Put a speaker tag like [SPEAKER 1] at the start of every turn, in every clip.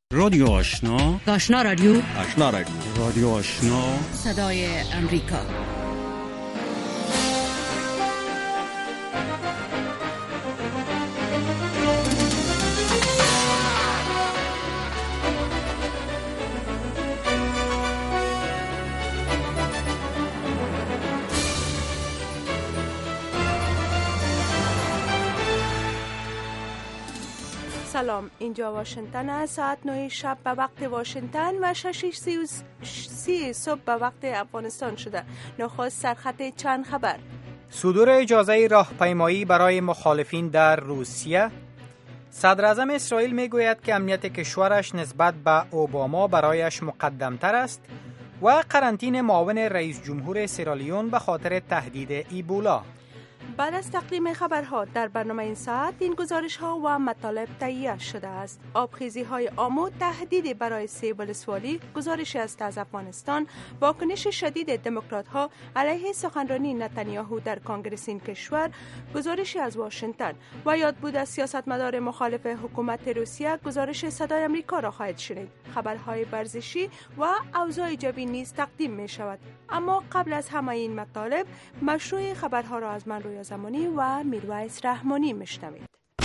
[SPEAKER 1] رادیو آشنا،
[SPEAKER 2] آشنا رادیو،
[SPEAKER 1] آشنا رادیو، رادیو آشنا،
[SPEAKER 2] صدای امریکا.
[SPEAKER 3] سلام، اینجا واشنگتن است. ساعت 9 شب به وقت واشنگتن و 6:30 صبح به وقت افغانستان شده. نخست سرخط چند خبر.
[SPEAKER 4] صدور اجازه راهپیمایی برای مخالفین در روسیه. صدر اعظم اسرائیل میگوید که امنیت کشورش نسبت به اوباما برایش مقدمتر است و قرنطینه معاون رئیس جمهور سیرالیون به خاطر تهدید ایبولا.
[SPEAKER 3] بعد از تقدیم خبرها در برنامه این ساعت این گزارش ها و مطالب تهیه شده است. آبخیزی های آمو، تهدیدی برای سیب ولسوالی، گزارشی است از افغانستان، واکنش شدید دموکرات ها علیه سخنرانی نتانیاهو در کنگره این کشور، گزارشی از واشنگتن و یادبود از سیاستمدار مخالف حکومت روسیه، گزارش صدای امریکا را خواهید شنید. خبرهای ورزشی و اوضاع جوی نیز تقدیم می شود. اما قبل از همه این مطالب، مشروع خبرها را از من رویا زمانی و میرویس رحمانی میشنوید.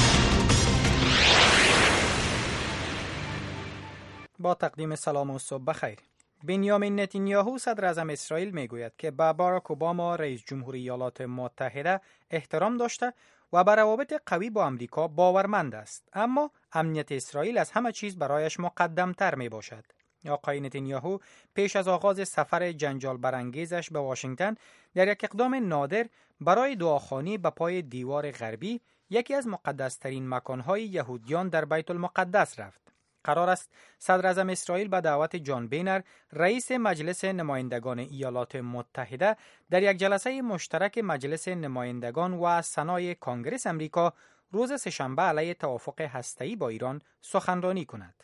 [SPEAKER 4] با تقدیم سلام و صبح بخیر. بنیامین نتانیاهو صدر اعظم اسرائیل میگوید که به باراک اوباما رئیس جمهور ایالات متحده احترام داشته و به روابط قوی با امریکا باورمند است، اما امنیت اسرائیل از همه چیز برایش مقدمتر می باشد. آقای نتانیاهو پیش از آغاز سفر جنجال برانگیزش به واشنگتن در یک اقدام نادر برای دعاخوانی به پای دیوار غربی، یکی از مقدس‌ترین مکان‌های یهودیان در بیت المقدس رفت. قرار است صدر اعظم اسرائیل به دعوت جان بینر، رئیس مجلس نمایندگان ایالات متحده، در یک جلسه مشترک مجلس نمایندگان و سنای کنگره امریکا روز سه‌شنبه علیه توافق هسته‌ای با ایران سخنرانی کند.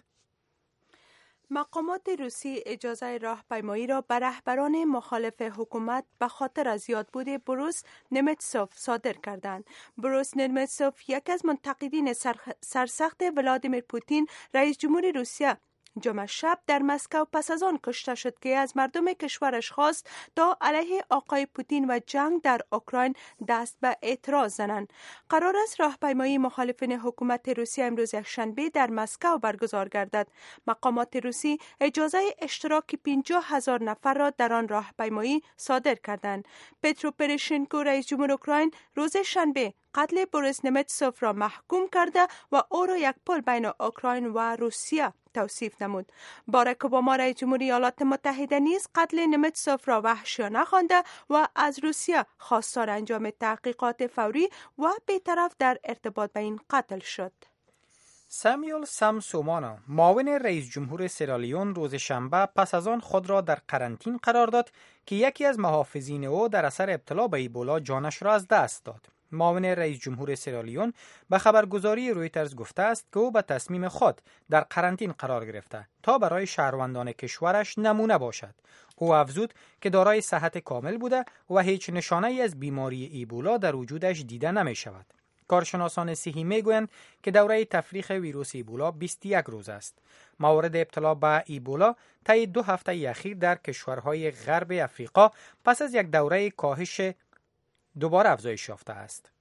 [SPEAKER 3] مقامات روسی اجازه راهپیمایی را به رهبران مخالف حکومت به خاطر از یادبود بروس نمتسوف صادر کردند. بروس نمتسوف یکی از منتقدین سرسخت ولادیمیر پوتین رئیس جمهور روسیه جمعه شب در مسکو پس از آن کشته شد که از مردم کشورش خواست تا علیه آقای پوتین و جنگ در اوکراین دست به اعتراض زنند. قرار است راهپیمایی مخالفین حکومت روسیه امروز یکشنبه در مسکو برگزار گردد. مقامات روسی اجازه اشتراک 50,000 نفر را در آن راهپیمایی صادر کردند. پترو پروشنکو رئیس جمهور اوکراین روز شنبه قتل بوریس نمتسوف را محکوم کرده و او را یک پل بین اوکراین و روسیه توصیف نمود. باراک اوباما رئیس جمهور ایالات متحده نیز قتل نمتسوف را وحشیانه خوانده و از روسیه خواستار انجام تحقیقات فوری و بی‌طرف در ارتباط به این قتل شد.
[SPEAKER 4] سامیول سامسومانا معاون رئیس جمهور سیرالیون روز شنبه پس از آن خود را در قرنطینه قرار داد که یکی از محافظین او در اثر ابتلا به ایبولا جانش را از دست داد. معاون رئیس جمهور سیرالیون به خبرگزاری رویترز گفته است که او به تصمیم خود در قرنطینه قرار گرفته تا برای شهروندان کشورش نمونه باشد. او افزود که دارای صحت کامل بوده و هیچ نشانه‌ای از بیماری ایبولا در وجودش دیده نمی شود. کارشناسان صحی میگویند که دوره تفریق ویروس ایبولا 21 روز است. موارد ابتلا به ایبولا طی 2 هفته اخیر در کشورهای غرب افریقا پس از یک دوره کاهش دوباره افزایش یافته است.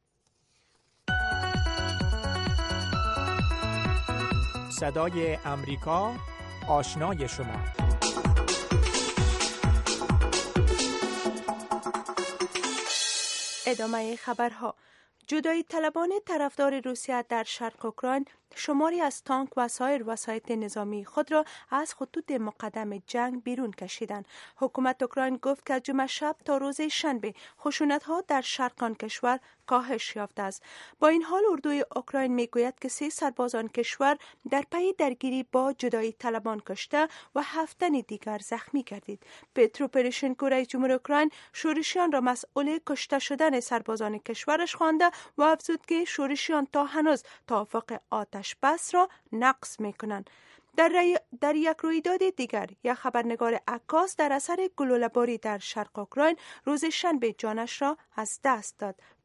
[SPEAKER 5] صدای امریکا، آشنای شما.
[SPEAKER 3] ادامه خبرها. جدایی طلبان طرفدار روسیه در شرق اوکراین شماری از تانک و سایر وسایل نظامی خود را از خطوط مقدم جنگ بیرون کشیدند. حکومت اوکراین گفت که جمعه شب تا روز شنبه خشونت‌ها در شرق آن کشور کاهش یافته است. با این حال اردوی اوکراین میگوید که 3 سربازان کشور در پی درگیری با جدایی طلبان کشته و 7 تن دیگر زخمی گردید. پترو پروشنکو رئیس جمهور اوکراین شورشیان را مسئول کشته شدن سربازان کشورش خوانده و افزود که شورشیان تا هنوز توافق آتش بس را نقض میکنند. در یک رویداد دیگر، یک خبرنگار عکاس در اثر گلوله‌باری در شرق اوکراین روز شنبه جانش را از دست داد.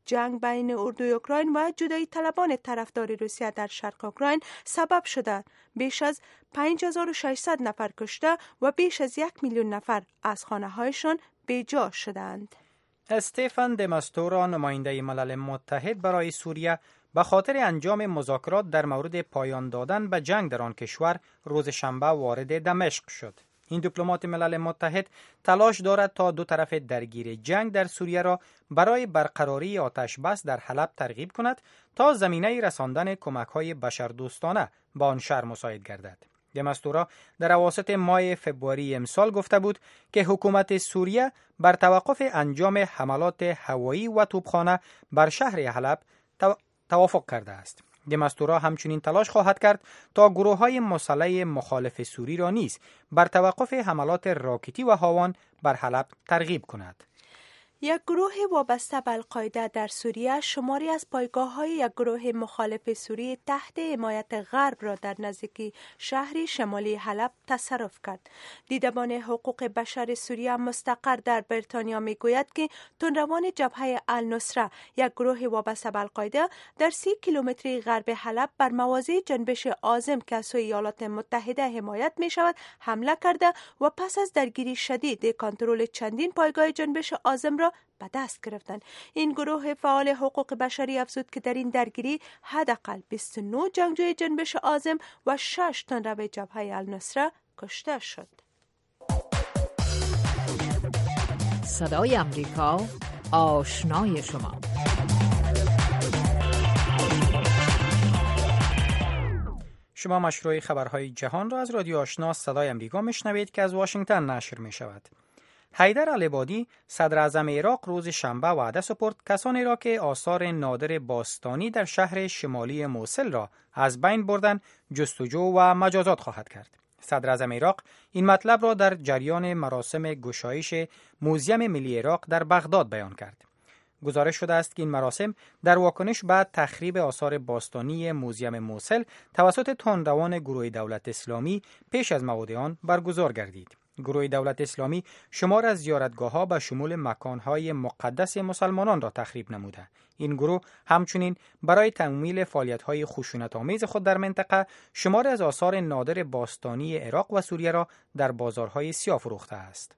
[SPEAKER 3] جنگ بین اردوی اوکراین و جدایی طلبان طرفدار روسیه در شرق اوکراین سبب شده بیش از 5600 نفر کشته و بیش از 1 میلیون نفر از خانه‌هایشان بیجا شدند.
[SPEAKER 4] استفان د ماستورا نماینده ملل متحد برای سوریه به خاطر انجام مذاکرات در مورد پایان دادن به جنگ در آن کشور روز شنبه وارد دمشق شد. این دیپلمات ملل متحد تلاش دارد تا دو طرف درگیر جنگ در سوریه را برای برقراری آتش بس در حلب ترغیب کند تا زمینه رساندن کمک‌های بشردوستانه به آن شهر مساعد گردد. دماستورا در اواسط ماه فوریه امسال گفته بود که حکومت سوریه بر توقف انجام حملات هوایی و توپخانه بر شهر حلب توافق کرده است. دماستورا همچنین تلاش خواهد کرد تا گروه‌های مسلح مخالف سوری را نیز بر توقف حملات راکتی و هاوان بر حلب ترغیب کند.
[SPEAKER 3] یک گروه وابسته به القاعده در سوریه شماری از پایگاه‌های یک گروه مخالف سوری تحت حمایت غرب را در نزدیکی شهر شمالی حلب تصرف کرد. دیدبان حقوق بشر سوریه مستقر در بریتانیا میگوید که تندروان جبهه النصره، یک گروه وابسته به القاعده، در 30 کیلومتری غرب حلب بر مواضع جنبش عازم که از سوی ایالات متحده حمایت می شود حمله کرده و پس از درگیری شدید کنترل چندین پایگاه جنبش عازم را به دست گرفتند. این گروه فعال حقوق بشری افزود که در این درگیری حداقل 29 جنگجوی جنبش عازم و 6 تندرو جبهه النصره کشته شد.
[SPEAKER 2] صدای امریکا، آشنای شما.
[SPEAKER 4] شما مشروع خبرهای جهان را از رادیو آشنا صدای امریکا میشنوید که از واشنگتن نشر می شود. حیدر العبادی صدر اعظم عراق روز شنبه وعده سپرد کسانی را که آثار نادر باستانی در شهر شمالی موصل را از بین بردن جستجو و مجازات خواهد کرد. صدر اعظم عراق این مطلب را در جریان مراسم گشایش موزیم ملی عراق در بغداد بیان کرد. گزارش شده است که این مراسم در واکنش به تخریب آثار باستانی موزیم موصل توسط تندروان گروه دولت اسلامی پیش از موعد آن برگزار گردید. گروه دولت اسلامی شمار از زیارتگاه‌ها به شمول مکان‌های مقدس مسلمانان را تخریب نموده. این گروه همچنین برای تمویل فعالیت‌های خشونت‌آمیز خود در منطقه شمار از آثار نادر باستانی عراق و سوریه را در بازارهای سیاه فروخته است.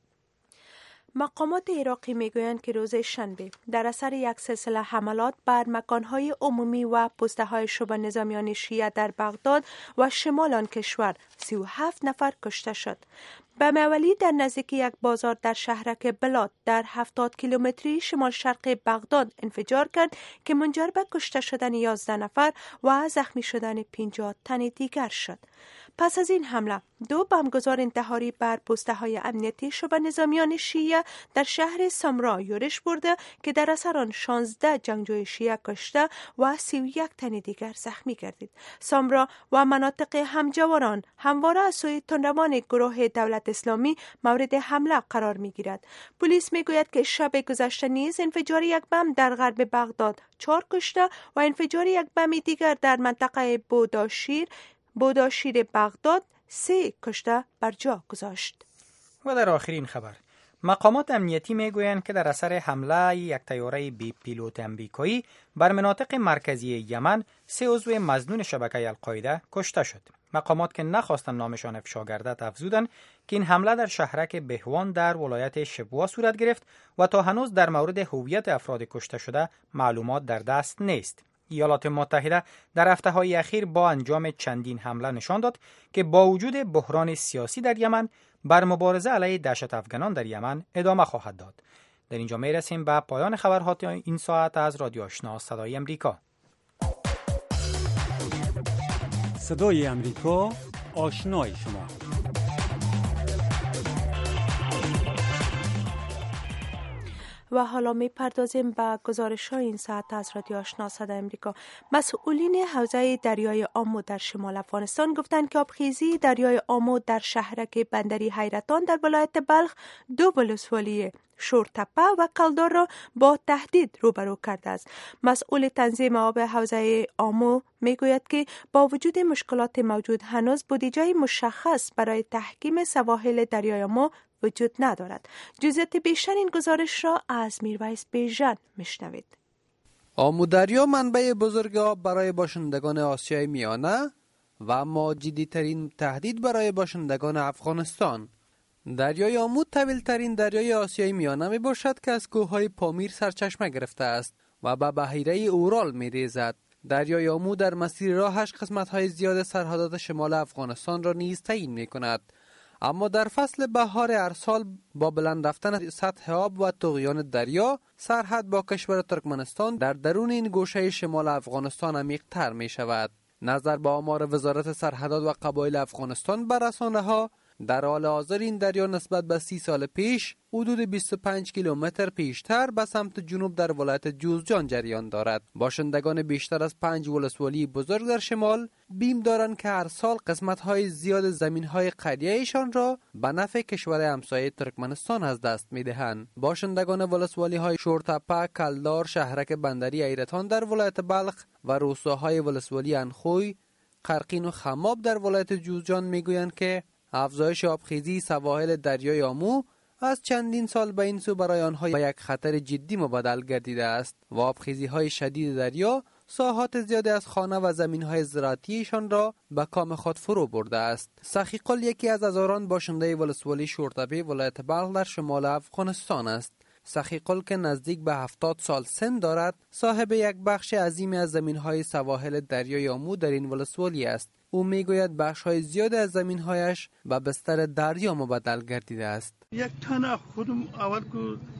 [SPEAKER 3] مقامات عراقی میگویند که روز شنبه در اثر یک سلسله حملات بر مکانهای عمومی و پسته‌های شبه نظامیان شیعه در بغداد و شمال آن کشور 37 نفر کشته شد. بم اولی در نزدیکی یک بازار در شهرک بلاد در 70 کیلومتری شمال شرق بغداد انفجار کرد که منجر به کشته شدن 11 نفر و زخمی شدن 50 تن دیگر شد. پس از این حمله 2 بمبگذار انتحاری بر پسته‌های امنیتی شبه نظامیان شیعه در شهر سامرا یورش برده که در اثر آن 16 جنگجوی شیعه کشته و 31 تن دیگر زخمی گردید. سامرا و مناطق همجواران همواره از سوی تندروان گروه دولت اسلامی مورد حمله قرار می‌گیرد. پلیس میگوید که شب گذشته نیز انفجار یک بم در غرب بغداد 4 کشته و انفجار یک بم دیگر در منطقه بوداشیر بغداد 3 کشته بر جا گذاشت.
[SPEAKER 4] و در آخرین خبر، مقامات امنیتی میگویند که در اثر حمله یک طیاره بی پیلوت امریکایی بر مناطق مرکزی یمن 3 عضو مظنون شبکه القاعده کشته شد. مقامات که نخواستند نامشان افشا گردد افزودند که این حمله در شهرک بهوان در ولایت شبوه صورت گرفت و تا هنوز در مورد هویت افراد کشته شده معلومات در دست نیست. ایالات متحده در هفته‌های اخیر با انجام چندین حمله نشان داد که با وجود بحران سیاسی در یمن بر مبارزه علیه دهشت افغانان در یمن ادامه خواهد داد. در اینجا میرسیم به پایان خبرها این ساعت از رادیو آشنا صدای امریکا.
[SPEAKER 1] صدای امریکا، آشنای شما.
[SPEAKER 3] و حالا می پردازیم به گزارش‌های این ساعت از رادیو آشنا صدای امریکا. مسئولین حوزه دریای آمو در شمال افغانستان گفتند که آبخیزی دریای آمو در شهرک بندری حیرتان در ولایت بلخ 2 ولسوالی شورتپه و کلدار را با تهدید روبرو کرده است. مسئول تنظیم آب حوزه آمو میگوید که با وجود مشکلات موجود هنوز بودجه مشخص برای تحکیم سواحل دریای آمو وجود ندارد. جزئیات بیشتر این گزارش را از میرویس بیژن میشنوید.
[SPEAKER 6] آمو دریا منبع بزرگ آب برای باشندگان آسیای میانه و اما جدی‌ترین تهدید برای باشندگان افغانستان. دریای آمو طویل‌ترین دریای آسیای میانه می باشد که از کوههای پامیر سرچشمه گرفته است و به بحیره اورال می ریزد. دریای آمو در مسیر راهش قسمت‌های زیاد سرحدات شمال افغانستان را نیز تعیین می کند. اما در فصل بهار هر سال با بلند رفتن سطح آب و طغیان دریا، سرحد با کشور ترکمنستان در درون این گوشه شمال افغانستان عمیق‌تر می شود. نظر به آمار وزارت سرحدات و قبایل افغانستان بر رسانه‌ها، در حال حاضر این دریا نسبت به 30 سال پیش حدود 25 کیلومتر پیشتر به سمت جنوب در ولایت جوزجان جریان دارد. باشندگان بیشتر از 5 ولسوالی بزرگ در شمال بیم دارند که هر سال قسمت‌های زیاد زمین‌های قریه‌شان را به نفع کشور همسایه ترکمنستان از دست می‌دهند. باشندگان ولسوالی‌های شورتپه، کلدار، شهرک بندری ایرتان در ولایت بلخ و روستاهای ولسوالی انخوی، قرقین و خماب در ولایت جوزجان می‌گویند که افزایش آبخیزی سواحل دریای آمو از چندین سال به این سو برای آنها به یک خطر جدی مبدل گردیده است و آبخیزی‌های شدید دریا ساحات زیادی از خانه و زمین‌های زراعتیشان را به کام خود فرو برده است. سخی قل یکی از هزاران باشنده ولسوالی شورتپه ولایت بلخ در شمال افغانستان است. سخی قل که نزدیک به 70 سال سن دارد، صاحب یک بخش عظیمی از زمین‌های سواحل دریای آمو در این ولسوالی است. او میگوید بخش‌های زیاد از زمین‌هایش به بستر دریا مبدل گردیده است.
[SPEAKER 7] یک تنه خودم اول کو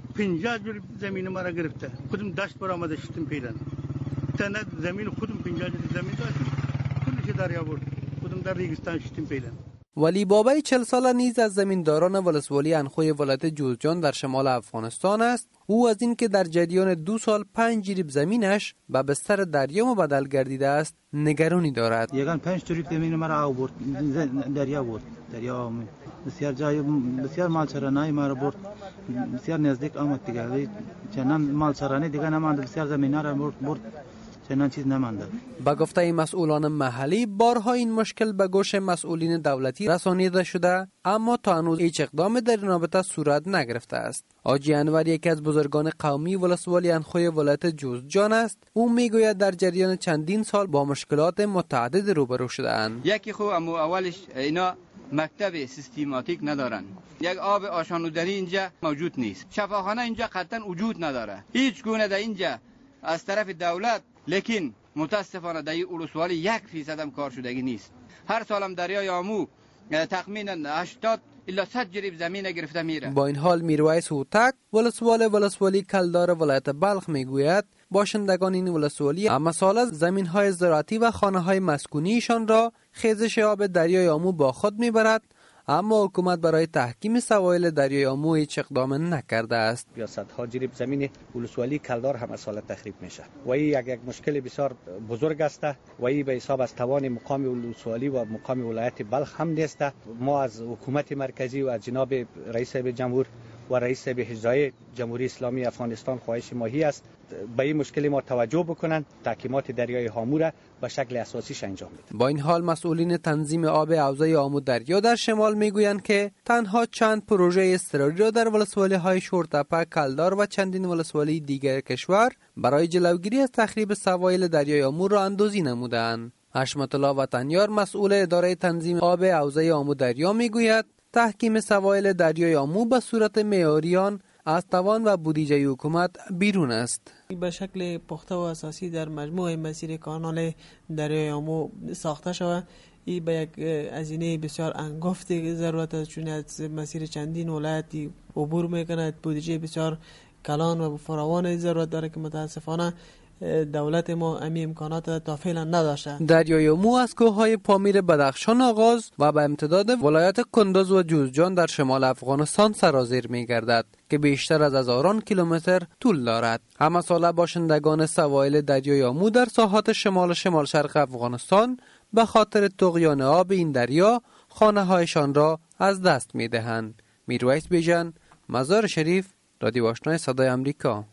[SPEAKER 7] 50 جور زمین ما را گرفته، خودم دشت برآمده شدم پیران. تنه زمین خودم 50 جور زمین داشتم، کلش دریا بود. خودم در ریگستان شدم پیران. ولی
[SPEAKER 6] بابای 40 ساله نیز از زمینداران ولسوالی انخوی ولایت جوزجان در شمال افغانستان است. او از این که در جریان 2 سال 5 جریب زمینش به بستر دریا مبدل گردیده است نگرانی دارد.
[SPEAKER 8] یگان 5 جریب زمین مرا آورد دریا بود. دریا بسیار جای بسیار مالچرانه مرا برد، بسیار نزدیک آمد دیگه. چنان مالچرانه دیگه نماند، بسیار زمینا را برد. چنان چیز نمانده.
[SPEAKER 6] با گفته مسئولان محلی بارها این مشکل به گوش مسئولین دولتی رسانیده شده، اما تا هنوز هیچ اقدام در این رابطه صورت نگرفته است. حاجی انور یکی از بزرگان قومی ولسوالی انخوی ولایت جوزجان است. او میگوید در جریان چندین سال با مشکلات متعدد روبرو شده‌اند.
[SPEAKER 9] یکی خو اولش اینا مکتب سیستماتیک ندارن، یک آب آشانودنی اینجا موجود نیست، شفاخانه اینجا قطعا وجود نداره، هیچ گونه در اینجا از طرف دولت، لیکن متاسفانه در این ولسوالی 1% هم کار شدگی نیست. هر سالم دریای آمو تخمینا 80 الا 100 جریب زمین گرفته میره.
[SPEAKER 6] با این حال میرویس هوتک ولسوالی کلدار ولایت بلخ میگوید باشندگان این ولسوالی اما سال زمین‌های زراعتی و خانه‌های مسکونیشان را خیزش آب دریای آمو با خود میبرد، اما حکومت برای تحکیم سواحل دریای آمو هیچ اقدام نکرده است.
[SPEAKER 10] یا صدها جریب زمین ولسوالی کلدار هم از سال تخریب میشه و این یک مشکل بسیار بزرگ است و این به حساب از توان مقام ولسوالی و مقام ولایت بلخ هم نیست. ما از حکومت مرکزی و از جناب رئیس جمهور و رئیس اجرایی جمهوری اسلامی افغانستان خواهش ماهی است به این مشکل ما توجه بکنند، تحکیمات دریای آمو را به شکل اساسیش انجام بدن.
[SPEAKER 6] با این حال مسئولین تنظیم آب حوزه آمو دریا در شمال میگویند که تنها چند پروژه اضطراری را در ولسوالی‌های شورتپه، کلدار و چندین ولسوالی دیگر کشور برای جلوگیری از تخریب سواحل دریای آمو را اندازی نمودند. حشمت الله وطنیار مسئول اداره تنظیم آب حوزه آمو دریا میگوید تحکیم سواحل دریای آمو به صورت معیاریان از توان و بودجه حکومت بیرون است.
[SPEAKER 11] به شکل پخته و اساسی در مجموع مسیر کانال دریای آمو ساخته شود. این به یک هزینه بسیار انگفت ضرورت است، چون از مسیر چندین ولایتی عبور میکند. بودجه بسیار کلان و فراوان ضرورت داره که متاسفانه دولت ما امی امکانات تا فعلا نداشته.
[SPEAKER 6] دریای آمو از کوههای پامیر بدخشان آغاز و به امتداد ولایت کندز و جوزجان در شمال افغانستان سرازیر می‌گردد که بیشتر از هزاران کیلومتر طول دارد. همه ساله باشندگان سواحل دریای آمو در ساحات شمال شرق افغانستان به خاطر طغیان آب این دریا خانه‌هایشان را از دست می‌دهند. میرویس بیژن، مزار شریف، رادیو آشنای صدای آمریکا.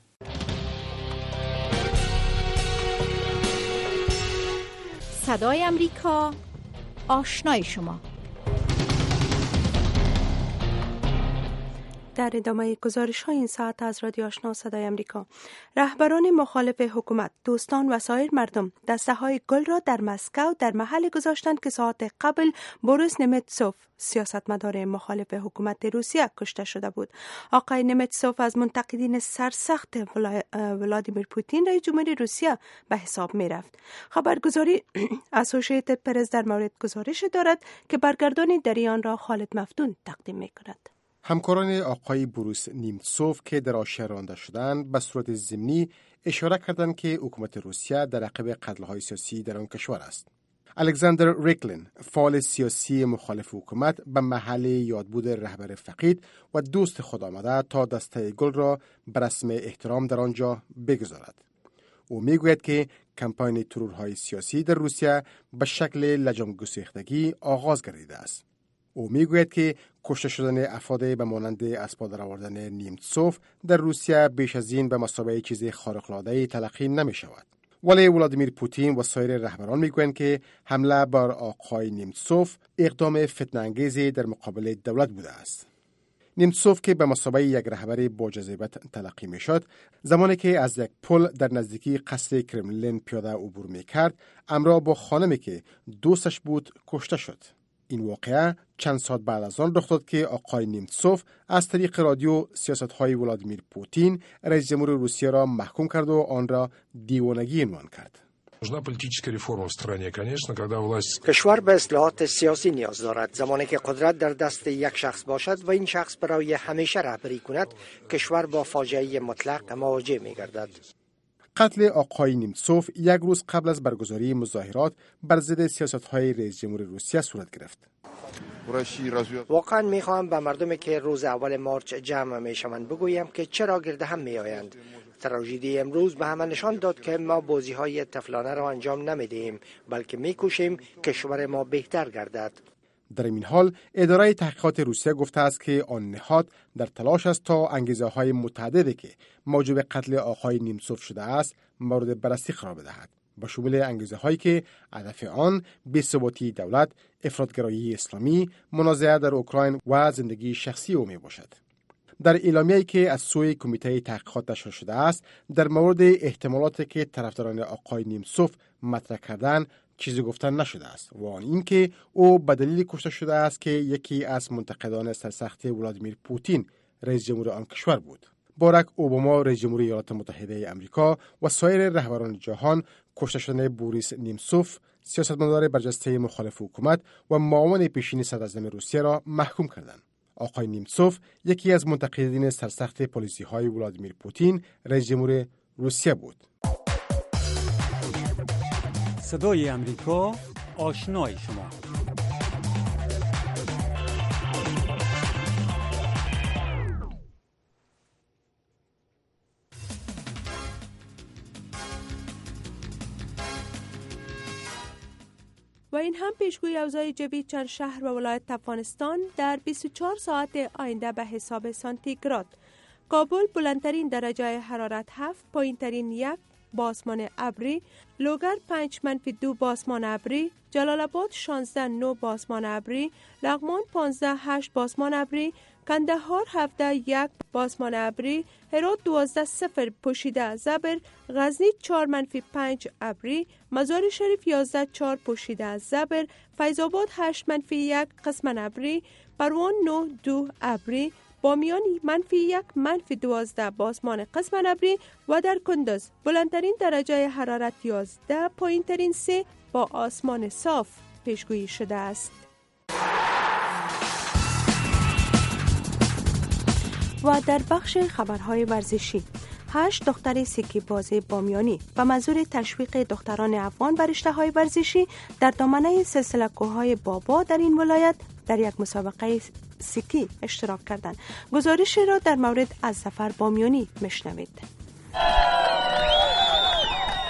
[SPEAKER 2] صدای آمریکا، آشنای شما.
[SPEAKER 3] در ادامه گزارش های این ساعت از رادیو آشنا صدای امریکا، رهبران مخالف حکومت، دوستان و سایر مردم دسته های گل را در مسکو در محل گذاشتند که ساعت قبل بوریس نمتسوف، سیاستمدار مخالف حکومت روسیه، کشته شده بود. آقای نمتسوف از منتقدین سرسخت ولادیمیر پوتین رئیس جمهوری روسیه به حساب می رفت. خبرگزاری اسوسییتد پرس در مورد گزارش دارد که برگردانی در آن را خالد مفتون تقدیم می کند.
[SPEAKER 12] همکاران آقای بوریس نیمتسوف که در آشیه رانده شدند به صورت ضمنی اشاره کردند که حکومت روسیه در عقب قتل‌های سیاسی در آن کشور است. الکساندر ریکلین، فعال سیاسی مخالف حکومت، به محل یادبود رهبر فقید و دوست خود آمده تا دسته گل را به رسم احترام در آنجا بگذارد. او میگوید که کمپاین ترورهای سیاسی در روسیه به شکل لجام گسیختگی آغاز گردیده است. او میگوید که کشته شدن افراد به مانند اسباب درآوردن نیمتسوف در روسیه بیش از این به مثابه چیز خارق‌العاده تلقی نمی شود. ولی ولادیمیر پوتین و سایر رهبران میگویند که حمله بر آقای نیمتسوف اقدام فتنه‌انگیزی در مقابل دولت بوده است. نیمتسوف که به مثابه یک رهبر با جذابیت تلقی میشد، زمانی که از یک پل در نزدیکی قصر کرملین پیاده عبور میکرد، همراه با خانمی که دوستش بود کشته شد. این واقعه چند ساعت بعد از آن رخ داد که آقای نیمتسوف از طریق رادیو سیاست‌های ولادیمیر پوتین رئیس جمهور روسیه را محکوم کرد و آن را دیوانگی عنوان کرد.
[SPEAKER 13] کشور به اصلاحات سیاسی نیاز دارد. زمانی که قدرت در دست یک شخص باشد و این شخص برای همیشه رهبری کند، کشور با فاجعه مطلق مواجه می‌گردد.
[SPEAKER 12] قتل آقای نیمتسوف یک روز قبل از برگزاری مظاهرات بر ضد سیاست‌های رئیس جمهور روسیه صورت گرفت.
[SPEAKER 13] واقعا می‌خواهم به مردمی که روز اول مارچ جمع می‌شوند بگویم که چرا گرد هم می‌آیند. تراژدی امروز به همه نشان داد که ما بازی‌های طفلانه را انجام نمی‌دهیم، بلکه می‌کوشیم کشور ما بهتر گردد.
[SPEAKER 12] در این حال اداره تحقیقات روسیه گفته است که آن نهاد در تلاش است تا انگیزه‌های متعددی که موجب قتل آقای نیمتسوف شده است مورد بررسی قرار بدهد، با شمول انگیزه‌هایی که هدف آن بی‌ثباتی دولت، افراطگرایی اسلامی، منازعه در اوکراین و زندگی شخصی او میباشد. در اعلامیه‌ای که از سوی کمیته تحقیقات نشر شده است، در مورد احتمالاتی که طرفداران آقای نیمتسوف مطرح کردند چیزی گفتن نشده است و آن اینکه او به دلیل کشته شده است که یکی از منتقدان سرسخت ولادیمیر پوتین رئیس جمهور آن کشور بود. باراک اوباما رئیس جمهور ایالات متحده آمریکا و سایر رهبران جهان کشته شدن بوریس نیمتسوف، سیاستمدار برجسته مخالف حکومت و معاون پیشین صدراعظم روسیه را محکوم کردند. آقای نیمتسوف یکی از منتقدین سرسخت پالیسی‌های ولادیمیر پوتین رئیس جمهور روسیه بود.
[SPEAKER 1] صدای امریکا، آشنای شما.
[SPEAKER 3] و این هم پیشگویی اوضاع جوی چند شهر و ولایت افغانستان در 24 ساعت آینده به حساب سانتیگراد. کابل بلندترین درجه حرارت 7، پایینترین 1 با آسمان ابری، لوگر 5-2 با آسمان ابری، جلال آباد 16-9 با آسمان ابری، لغمان 15-8 با آسمان ابری، کندهار 17-1 با آسمان ابری، هرات 12-0 پوشیده از ابر، غزنی 4-5 ابری، مزار شریف 11-4 پوشیده از ابر، فیض آباد 8-1 قسما ابری، پروان 9-2 ابری، بامیان -1-12 با آسمان قسما ابری و در کندز بلندترین درجه حرارت 11، پایینترین 3 با آسمان صاف پیشگویی شده است. و در بخش خبرهای ورزشی، 8 دختر سکی باز بامیانی به منظور تشویق دختران افغان بر رشته‌های ورزشی در دامنه سلسله کوههای بابا در این ولایت در یک مسابقه سکی اشتراک کردند. گزارش را در مورد از ظفر بامیانی میشنوید.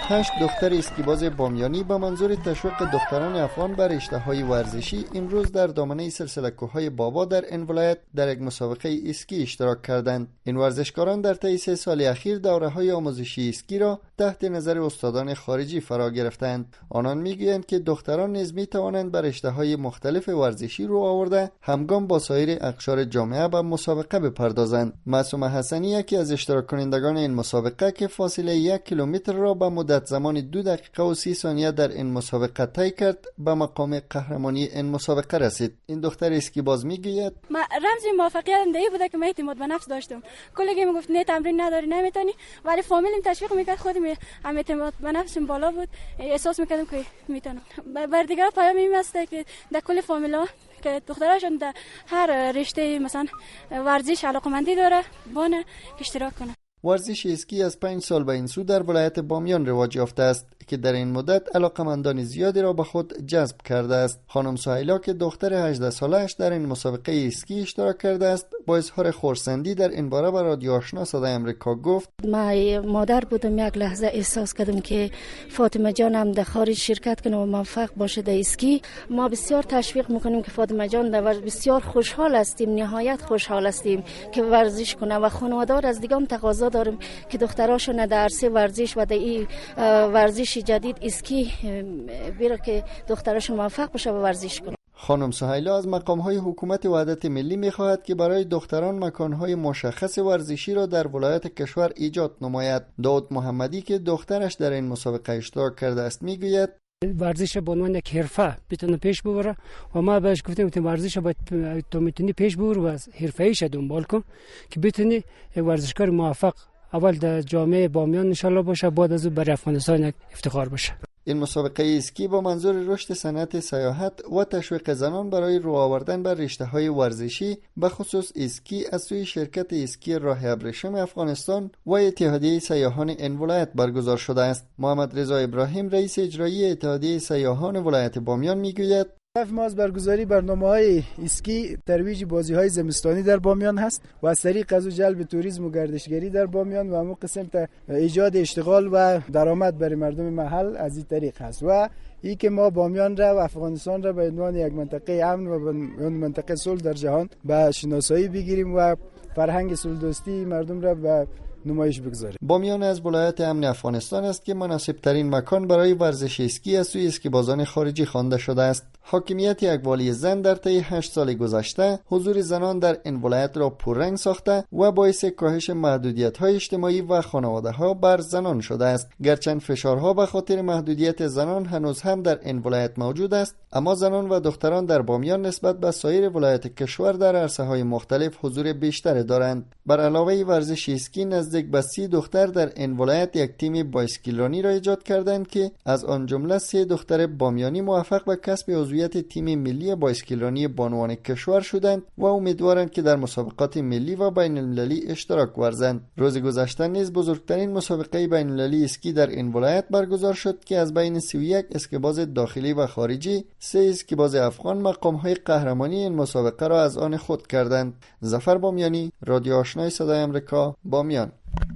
[SPEAKER 14] 8 دختر اسکیباز بامیانی به منظور تشویق دختران افغان به رشته‌های ورزشی امروز در دامنه سلسله کوههای بابا در این ولایت در یک مسابقه اسکی اشتراک کردند. این ورزشکاران در طی 3 سال اخیر دوره‌های آموزشی اسکی را تحت نظر استادان خارجی فرا گرفتند. آنان میگویند که دختران نیز میتوانند به رشته‌های مختلف ورزشی رو آورده همگام با سایر اقشار جامعه به مسابقه بپردازند. معصومه حسنی یکی از اشتراک کنندگان این مسابقه که فاصله 1 کیلومتر را به مدت زمان 2 دقیقه و 30 ثانیه در این مسابقه طی کرد به مقام قهرمانی این مسابقه رسید. این دختر اسکیباز میگوید
[SPEAKER 15] من رمز موفقیتم دیگه بوده که من اعتماد به نفس داشتم. کلی میگفت نه تمرین نداری نمیتونی، ولی فامیلم تشویق میکرد، خودم هم اعتماد به نفسم بالا بود، احساس میکردم که میتونم. بر دیگران پیام این است که در کل فامیلا که دختراشون در هر رشته مثلا ورزش علاقمندی داره بانه اشتراک کنه.
[SPEAKER 14] ورزش اسکی از 5 سال به این سو در ولایت بامیان رواج یافته است که در این مدت علاقمندان زیادی را به خود جذب کرده است. خانم سهیلا که دختر 18 سالش در این مسابقه اسکی اشتراک کرده است با اظهار خرسندی در این باره به رادیو آشنا صدای امریکا گفت
[SPEAKER 16] من مادر بودم، یک لحظه احساس کردم که فاطمه جانم در خارج شرکت کنه و موفق باشه در اسکی. ما بسیار تشویق میکنیم که فاطمه جان در بسیار خوشحال هستیم، نهایت خوشحال هستیم که ورزش کنه و خانواده از دیگه هم تقاضا داریم که دختراشون در عرصه ورزش و در این ورزش جدید اسکی بیره که دختراشون موفق بشه و ورزش کنه.
[SPEAKER 14] خانم سهیلا از مقام‌های حکومت وحدت ملی می‌خواهد که برای دختران مکان‌های مشخص ورزشی را در ولایت کشور ایجاد نماید. داود محمدی که دخترش در این مسابقه اشتراک کرده است میگوید
[SPEAKER 17] ورزش به عنوان یک حرفه بتونه پیش ببره و ما بهش گفتیم که ورزش باید تو میتونی پیش ببری و از حرفه‌ایش دنبال کن که بتونی ورزشکار موفق اول در جامعه بامیان ان شاء الله باشه، بعد از اون برای افغانستان افتخار باشه.
[SPEAKER 14] این مسابقه اسکی با منظور رشد صنعت سیاحت و تشویق زنان برای رو آوردن بر رشته‌های ورزشی به خصوص اسکی از سوی شرکت اسکی راه ابریشم افغانستان و اتحادیه سیاحان این ولایت برگزار شده است. محمد رضا ابراهیم رئیس اجرایی اتحادیه سیاحان ولایت بامیان میگوید
[SPEAKER 18] هدف ما از برگزاری برنامه‌های اسکی ترویج بازی‌های زمستانی در بامیان هست و از طریق از جلب توریسم و گردشگری در بامیان و همون قسم تا ایجاد اشتغال و درآمد برای مردم محل از این طریق هست و ای که ما بامیان را و افغانستان را به عنوان یک منطقه امن و به عنوان منطقه صلح در جهان به شناسایی بگیریم و فرهنگ صلح دوستی مردم را به نمایش بگذاریم.
[SPEAKER 14] بامیان از ولایت امن افغانستان است که مناسب ترین مکان برای ورزش اسکی از سوی اسکیبازان خارجی خوانده شده است. حاکمیت یک والی زن در طی 8 سال گذشته حضور زنان در این ولایت را پررنگ ساخته و باعث کاهش محدودیت‌های اجتماعی و خانواده‌ها بر زنان شده است. گرچند فشارها به خاطر محدودیت زنان هنوز هم در این ولایت موجود است، اما زنان و دختران در بامیان نسبت به سایر ولایت کشور در عرصه‌های مختلف حضور بیشتری دارند. بر علاوه ورزش اسکی نزدیک به 30 دختر در این ولایت یک تیم بایسکلرانی را ایجاد کردند که از آن جمله 3 دختر بامیانی موفق به کسب عضویت تیم ملی بایسکلرانی بانوان کشور شدند و امیدوارند که در مسابقات ملی و بین المللی اشتراک ورزند. روز گذشته نیز بزرگترین مسابقه بین المللی اسکی در این ولایت برگزار شد که از بین 31 اسکیباز داخلی و خارجی 3 اسکیباز افغان مقام‌های قهرمانی این مسابقه را از آن خود کردند. ظفر بامیانی، رادیو آشنای صدای آمریکا، بامیان.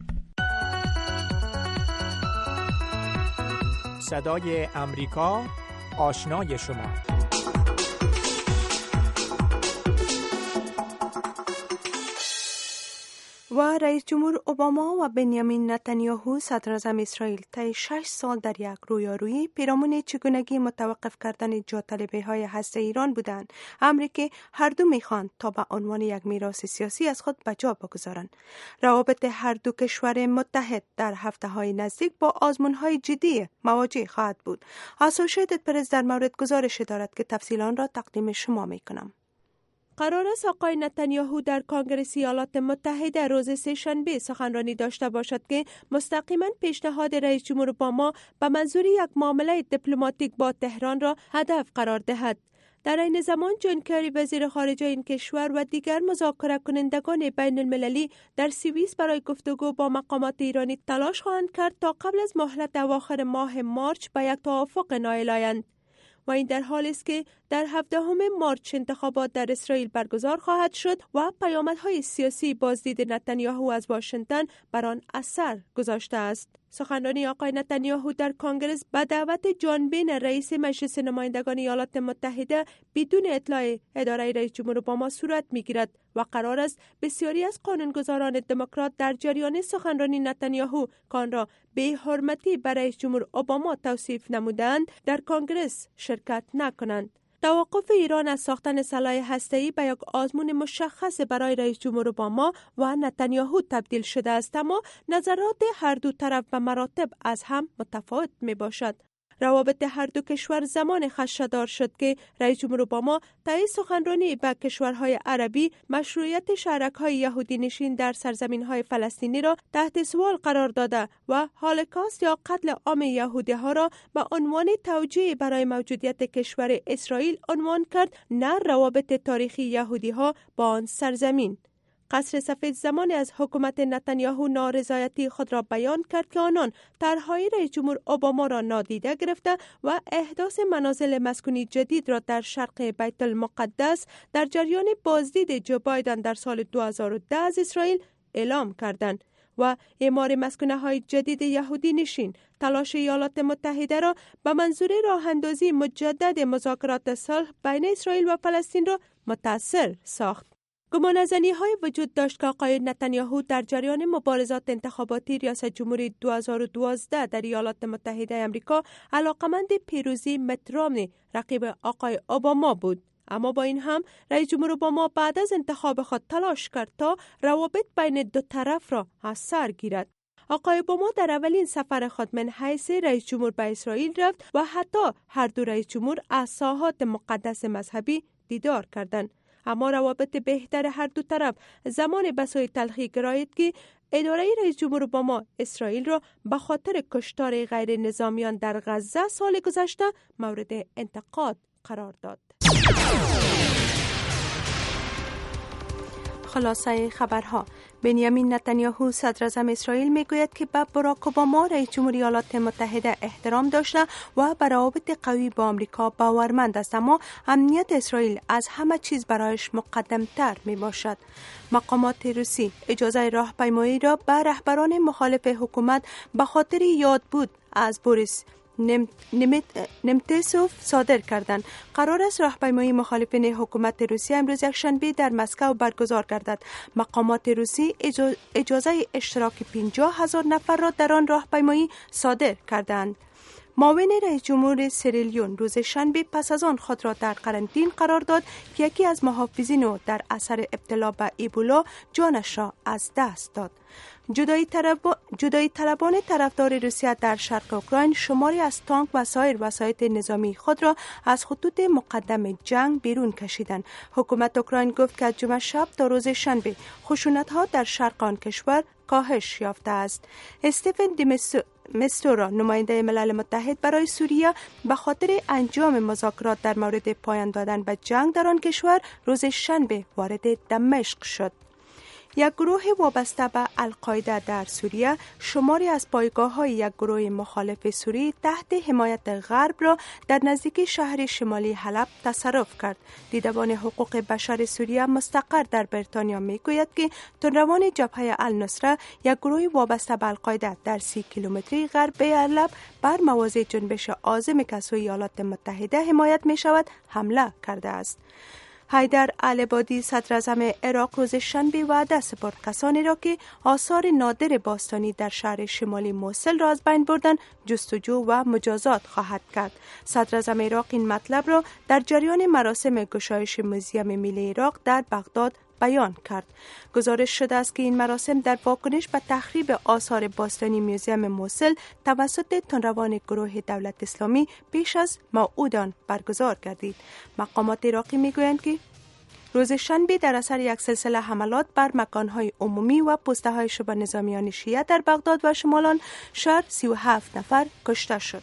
[SPEAKER 5] صدای آمریکا، آشنای شما.
[SPEAKER 3] و رئیس جمهور اوباما و بنیامین نتانیاهو صدر اعظم اسرائیل طی 6 سال در یک رویارویی پیرامون چگونگی متوقف کردن جاذبه‌های هسته ایران بودند. امری که هر دو میخواند تا به عنوان یک میراث سیاسی از خود به جا بگذارند. روابط هر دو کشور متحد در هفته‌های نزدیک با آزمون‌های جدی مواجه خواهد بود. اسوسییتد پرس در مورد گزارش دارد که تفصیل آن را تقدیم شما میکنم. قرار است آقای نتانیاهو در کنگره ایالات متحده روز سه‌شنبه سخنرانی داشته باشد که مستقیما پیشنهاد رئیس جمهور اوباما به منظور یک معامله دیپلماتیک با تهران را هدف قرار دهد. در این زمان جان کری وزیر خارجه این کشور و دیگر مذاکره کنندگان بین المللی در سوئیس برای گفتگو با مقامات ایرانی تلاش خواهند کرد تا قبل از مهلت اواخر ماه مارچ به یک توافق نائل آیند. و این در حالی است که در 17 مارچ انتخابات در اسرائیل برگزار خواهد شد و پیامدهای سیاسی بازدید نتانیاهو از واشنگتن بر آن اثر گذاشته است. سخنرانی آقای نتانیاهو در کنگره به دعوت جان بین رئیس مجلس نمایندگان ایالات متحده بدون اطلاع اداره رئیس جمهور اوباما صورت می‌گیرد و قرار است بسیاری از قانونگذاران دموکرات در جریان سخنرانی نتانیاهو که آن را بی‌حرمتی به رئیس جمهور اوباما توصیف نمودند در کنگره شرکت نکنند. توقف ایران از ساختن سلاح هسته‌ای به یک آزمون مشخص برای رئیس جمهور اوباما و نتانیاهو تبدیل شده است، اما نظرات هر دو طرف به مراتب از هم متفاوت می باشد. روابط هر دو کشور زمان خدشه‌دار شد که رئیس جمهور اوباما طی سخنرانی به کشورهای عربی مشروعیت شهرک‌های یهودی نشین در سرزمین‌های فلسطینی را تحت سوال قرار داده و هولوکاست یا قتل عام یهودی‌ها را به عنوان توجیه برای موجودیت کشور اسرائیل عنوان کرد، نه روابط تاریخی یهودی‌ها با آن سرزمین. قصر سفید زمانی از حکومت نتانیاهو نارضایتی خود را بیان کرد که آنان طرحهای رئیس جمهور اوباما را نادیده گرفته و احداث منازل مسکونی جدید را در شرق بیت المقدس در جریان بازدید جو بایدن در سال 2010 از اسرائیل اعلام کردند و اعمار مسکونه‌های جدید یهودی نشین تلاش ایالات متحده را به منظور راه اندازی مجدد مذاکرات صلح بین اسرائیل و فلسطین را متأثر ساخت. گمانه‌زنی‌های وجود داشت که آقای نتانیاهو در جریان مبارزات انتخاباتی ریاست جمهوری 2012 در ایالات متحده آمریکا علاقمند پیروزی میت رامنی رقیب آقای اوباما بود. اما با این هم رئیس جمهور اوباما بعد از انتخاب خود تلاش کرد تا روابط بین دو طرف را از سر گیرد. آقای اوباما در اولین سفر خود من حیث رئیس جمهور به اسرائیل رفت و حتی هر دو رئیس جمهور از ساحات مقدس مذهبی دیدار کردند. اما روابط بهتر هر دو طرف زمان به سوی تلخی گرایید که اداره رئیس جمهور اوباما اسرائیل را به خاطر کشتار غیر نظامیان در غزه سال گذشته مورد انتقاد قرار داد. خلاصه خبرها: بنیامین نتانیاهو صدر اعظم اسرائیل میگوید که به باراک اوباما رئیس جمهور ایالات متحده احترام داشته و به روابط قوی با آمریکا باورمند است، اما امنیت اسرائیل از همه چیز برایش مقدمتر می باشد. مقامات روسی اجازه راهپیمایی را به رهبران مخالف حکومت به خاطر یاد بود از بوریس نمتسوف صادر کردند. قرار است راهپیمایی مخالفین حکومت روسیه امروز یکشنبه در مسکو برگزار گردد. مقامات روسی اجازه اشتراک 50,000 نفر را در آن راهپیمایی صادر کردند. معاون رئیس جمهور سیریلیون روز شنبه پس از آن خود را در قرنطینه قرار داد که یکی از محافظین او در اثر ابتلا به ایبولا جانش را از دست داد. جدایی طلبان طرفدار روسیه در شرق اوکراین شماری از تانک و سایر وسایل نظامی خود را از خطوط مقدم جنگ بیرون کشیدند. حکومت اوکراین گفت که از جمعه شب تا روز شنبه خشونت‌ها در شرق آن کشور کاهش یافته است. استفن مستورا نماینده ملل متحد برای سوریه به خاطر انجام مذاکرات در مورد پایان دادن به جنگ در آن کشور روز شنبه وارد دمشق شد. یک گروه وابسته به القاعده در سوریه شماری از پایگاه‌های یک گروه مخالف سوری تحت حمایت غرب را در نزدیکی شهر شمالی حلب تصرف کرد. دیدبان حقوق بشر سوریه مستقر در بریتانیا میگوید که تندروان جبهه النصره یک گروه وابسته به القاعده در 30 کیلومتری غرب حلب بر مواضع جنبش عازم که از ایالات متحده حمایت می شود حمله کرده است. حیدر العبادی صدر اعظم عراق روز شنبه وعده سپرد کسانی را که آثار نادر باستانی در شهر شمالی موصل را از بین بردن جستجو و مجازات خواهد کرد. صدر اعظم عراق این مطلب را در جریان مراسم گشایش موزیم ملی عراق در بغداد بیان کرد. گزارش شده است که این مراسم در واکنش به تخریب آثار باستانی موزیم موصل توسط تندروان گروه دولت اسلامی پیش از موعود آن برگزار گردید. مقامات عراقی میگویند که روز شنبه در اثر یک سلسله حملات بر مکانهای عمومی و پسته‌های شبه نظامیان شیعه در بغداد و شمال شهر 37 نفر کشته شد.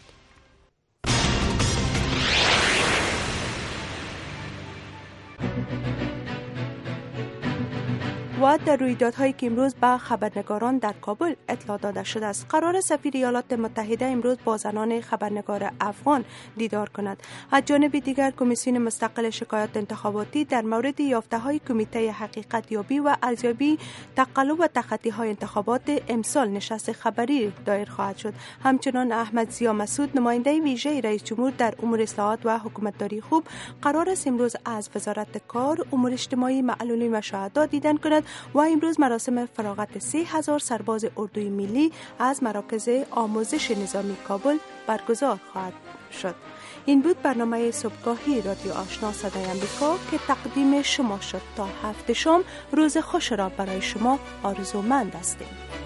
[SPEAKER 3] و در رویدادهایی که امروز به خبرنگاران در کابل اطلاع داده شده است. قرار سفیر ایالات متحده امروز با زنان خبرنگار افغان دیدار کند. از جانب دیگر کمیسیون مستقل شکایات انتخاباتی در مورد یافته‌های کمیته حقیقت یابی و ارزیابی تقلب و تخطی‌های انتخابات امسال نشست خبری دایر خواهد شد. همچنان احمد ضیا مسعود نماینده ویژه رئیس جمهور در امور اصلاحات و حکومتداری خوب قرار است امروز از وزارت کار، امور اجتماعی، معلولین و شهدا دیدن کند و امروز مراسم فراغت 3000 سرباز اردوی ملی از مراکز آموزش نظامی کابل برگزار خواهد شد. این بود برنامه صبحگاهی رادیو آشنا صدای امریکا که تقدیم شما شد. تا هفته شام روز خوش را برای شما آرزومند هستیم.